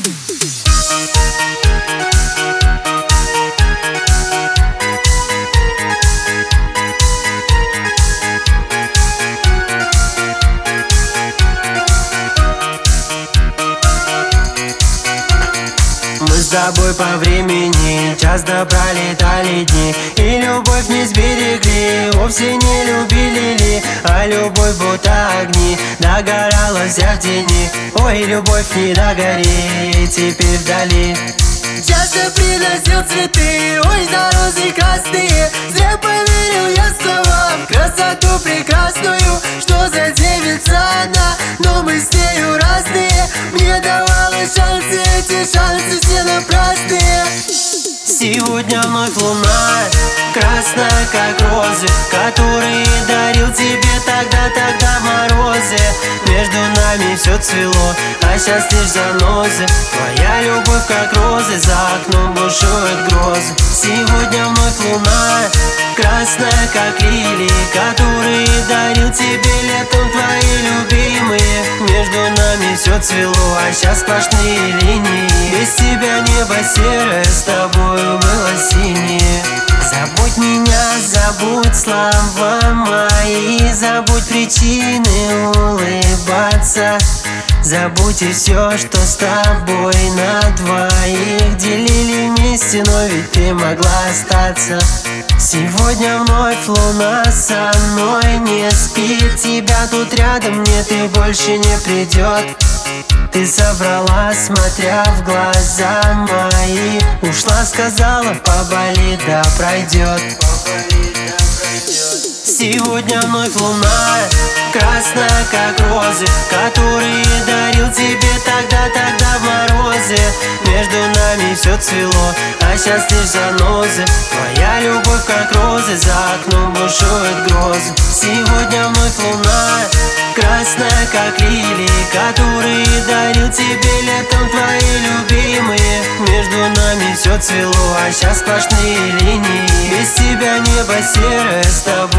Мы с тобой по времени часто пролетали дни, и любовь не сберегли, вовсе не любили ли. А любовь будто огни догорала вся в тени. Ой, любовь не догори, теперь вдали. Часто приносил цветы, ой, за розы красные. Зря поверил я словам, красоту прекрасную. Что за девица она, но мы с нею разные. Мне давала шансы, эти шансы все напрасные. Сегодня вновь луна, красная как розы, которые дарил тебе тогда в морозы. Между нами все цвело, а сейчас лишь занозы. Твоя любовь как розы, за окном бушуют грозы. Сегодня вновь луна, красная как лилии, которые дарил тебе летом твои любимые. Между нами все цвело, а сейчас сплошные линии. Без тебя небо серое, с тобою было синее. Забудь меня, забудь слова мои, забудь причины улыбаться. Забудь и все, что с тобой на двоих делили вместе, но ведь ты могла остаться. Сегодня вновь луна со мной не спит, тебя тут рядом нет и больше не придет. Ты соврала, смотря в глаза мои. Ушла, сказала, поболит, да пройдет. Сегодня вновь луна, красная как розы, которые дарил тебе тогда в морозы. Между нами все цвело, а сейчас лишь занозы. Твоя любовь как розы, за окном бушуют грозы. Сегодня вновь луна, красная как лилии, которые дарил тебе летом твои любимые. Между нами все цвело, а сейчас сплошные линии. Без тебя небо серое, с тобой